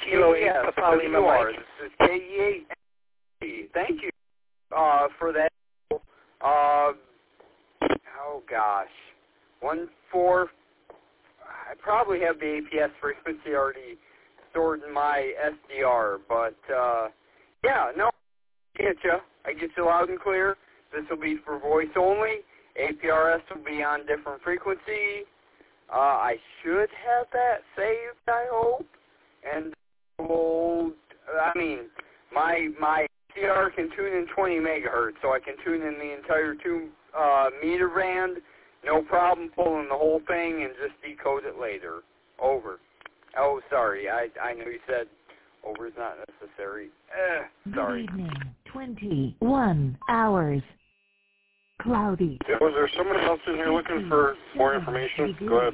Kilo 8 Papa Lima Mike. This is KE8. Thank you for that. Oh gosh, 1-4. I probably have the APS frequency already stored in my SDR, but yeah, no, I get you. I get you loud and clear. This will be for voice only. APRS will be on different frequency. I should have that saved, I hope. And my SDR can tune in 20 megahertz, so I can tune in the entire 2 meter band. No problem pulling the whole thing and just decode it later. Over. Oh, sorry. I know you said over is not necessary. Sorry. Good evening. 21 hours. Cloudy. Yeah, was there someone else in here looking for more information? Go ahead.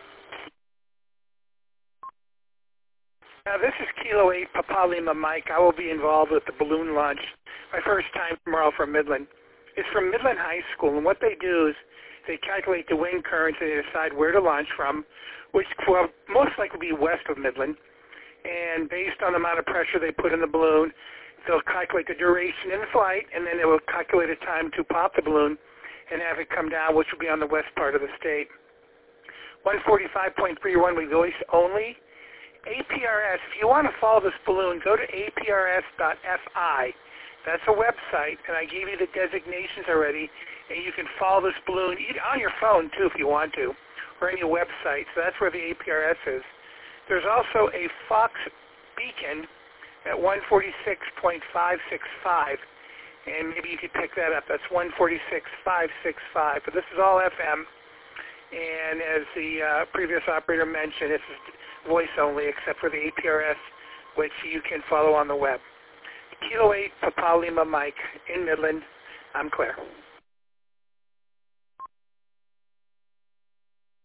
This is Kilo 8 Papa Lima Mike. I will be involved with the balloon launch. My first time tomorrow from Midland. It's from Midland High School, and what they do is they calculate the wind currents and they decide where to launch from, which will most likely be west of Midland. And based on the amount of pressure they put in the balloon, they'll calculate the duration in flight, and then they will calculate a time to pop the balloon and have it come down, which will be on the west part of the state. 145.31 will be voice only. APRS, if you want to follow this balloon, go to aprs.fi. That's a website, and I gave you the designations already, and you can follow this balloon on your phone, too, if you want to, or any website. So that's where the APRS is. There's also a Fox beacon at 146.565, and maybe you could pick that up. That's 146.565, but this is all FM, and as the previous operator mentioned, this is voice only except for the APRS, which you can follow on the web. Kilo 8 Papa Lima Mike in Midland. I'm Claire.